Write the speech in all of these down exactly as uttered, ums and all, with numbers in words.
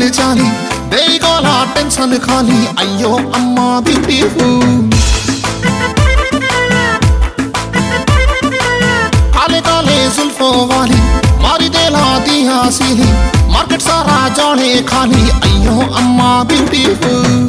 चाली देई गला टेंशन खाली अयो अम्मा ब्यूटीफुल काले काले जुल्फों वाली मारी देला दिया सीली मार्केट सारा जाने खाली अयो अम्मा ब्यूटीफुल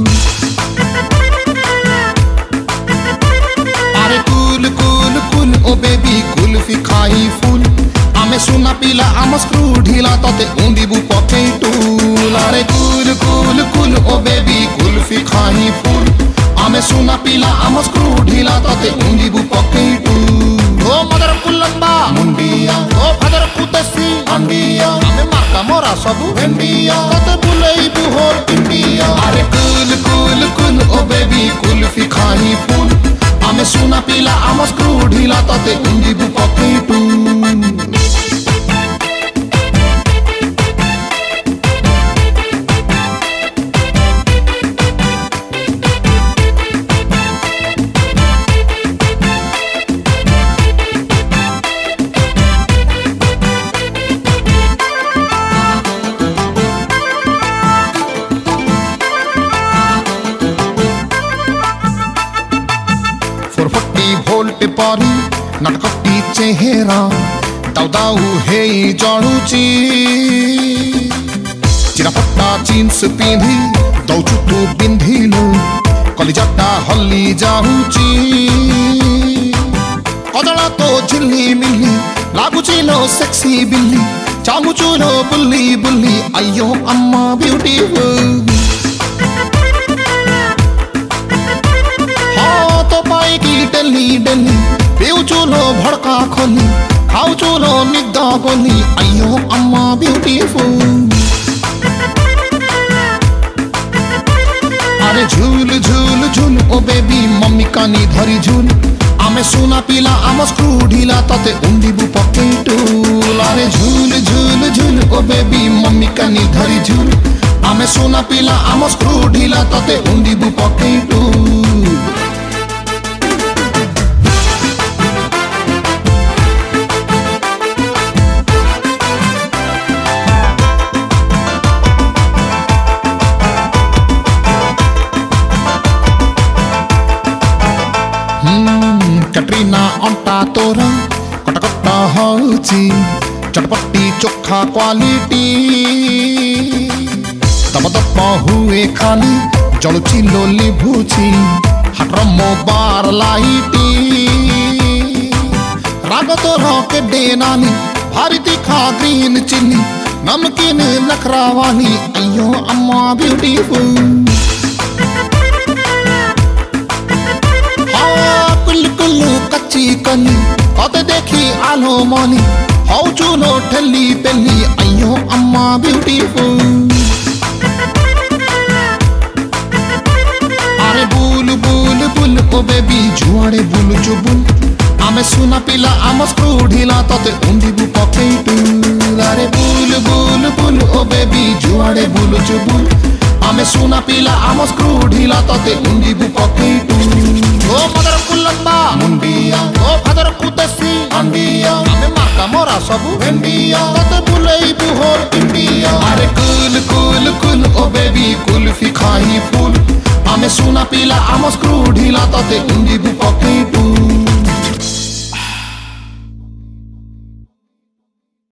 अरे कूल कूल कूल ओ बेबी कुल्फी खाई फूल आमे सुना पीला आम स्क्रू ढीला तोते उंदीबू पके टूल अरे कूल कूल कूल ओ बेबी कुल्फी खाई फूल आमे सुना पीला आम स्क्रू ढीला तोते उंदीबू पके टूल ओ मदर कुलंबा मुंडिया ओ फादर कुतसी अंडिया आमे मार्का मोरा सबु भेंडिया तोते बुलेई बुहोर इंडिया अरे कूल कूल कूल ओ बेबी कुल्फी खाई फूल आमे सुना पीला आम स्क्रू ढीला तोते उंदीबू पके टूल भोल्ट पारी नटकटी चेहरा दाउ दाउ हे जाणुची चिरापट्टा जीन्स पिंधी दौचु तू पिंधिलु कलिजाटा हल्ली जाऊची कदला तो झिल्ली मिल्ली लागुची लो सेक्सी बिल्ली चामुचु लो बुल्ली बुल्ली अयो अम्मा ब्यूटीफुल डेली डेली पीऊ चूलो भड़का खोली खाऊ चूलो निग्दा गोली अयो अम्मा ब्यूटीफुल अरे झूल झूल झूल ओ बेबी मम्मी कानी धरी झूल आमे सुना पीला आम स्क्रू ढीला तोते उंदीबू पके टूल अरे झूल झूल झूल ओ बेबी मम्मी कानी धरी झूल आमे सुना पीला आम स्क्रू ढीला तोते उंदीबू पके टूल कटरीना अंटा तोरा कटकटा होची चटपटी चोखा क्वालिटी दब दब हुए खाली जलुची लोली भूची हटरमो बार लाइटी राग तोरा के डेनानी भारी तीखा ग्रीन चिल्ली नमकीन नखरा वाली अयो अम्मा ब्यूटीफुल कच्ची कली कते देखी आलो मोनी हाउ चूलो ठल्ली पेली अयो अम्मा ब्यूटीफुल अरे बुल बुल बुल ओ बेबी जुआड़े बुल चुबुल आमे सुना पीला आम स्क्रू ढीला तोते उंदीबू पके टूल अरे बुल बुल बुल ओ बेबी जुआड़े बुल चुबुल आमे सुना पीला आम स्क्रू ढीला तोते उंदीबू पके टूल ओ मदर कुलंबा मुंडिया ओ फादर कुतसी अंडिया आमे मार्का मोरा सबु भेंडिया तोते बुलेई बुहोर इंडिया अरे कूल कूल कूल ओ बेबी कुल्फी खाई फूल आमे सुना पीला आम स्क्रू ढीला तोते उंदीबू पके टूल